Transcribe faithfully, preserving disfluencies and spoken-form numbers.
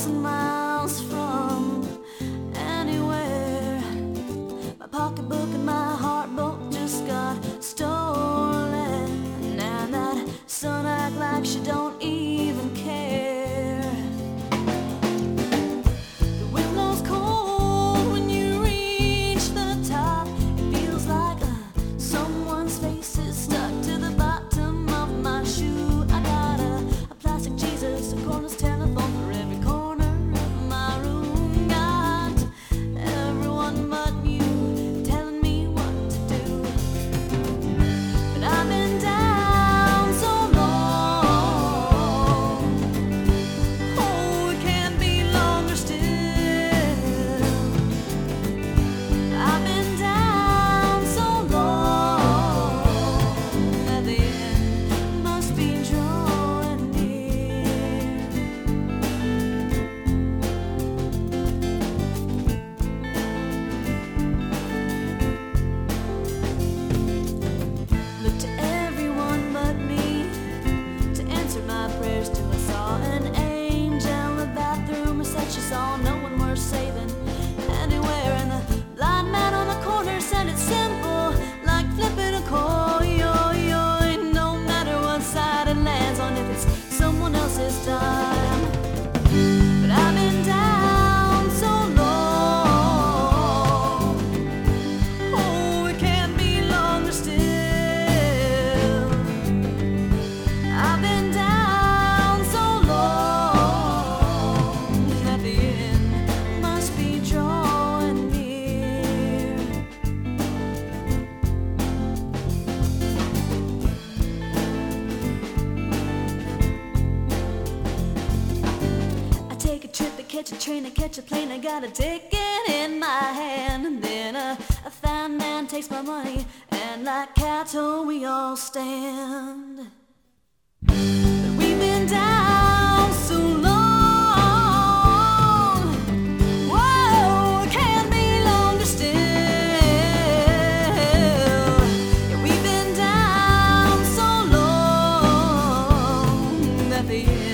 thousand miles from anywhere. My pocketbook and my heart both just got stolen, and that sun act like she don't even care. The wind blows cold when you reach the top. It feels like uh, someone's face is stuck to the bottom of my shoe. I got a, a plastic Jesus, a cordless telephone for every corner of my room. Got everyone but you telling me what to do. But I've been down so long, oh, it can't be longer still. I've been down so long that the end must be drawing near. Look to everyone but me to answer my prayers till I saw an angel. The bathroom said she saw no one worth saving anywhere, and the blind man on the corner said it's simple, like flipping a coin. No matter what side it lands on, if it's someone else's time. But I've been down so long, oh, it can't be longer still. I've been down so long that the end must be drawing near. I take a trip, I catch a train, I catch a plane, I got a ticket in my hand, and then a, a fine man takes my money, and like cattle we all stand. But we've been down so long, whoa, it can't be longer still. Yeah, we've been down so long that the end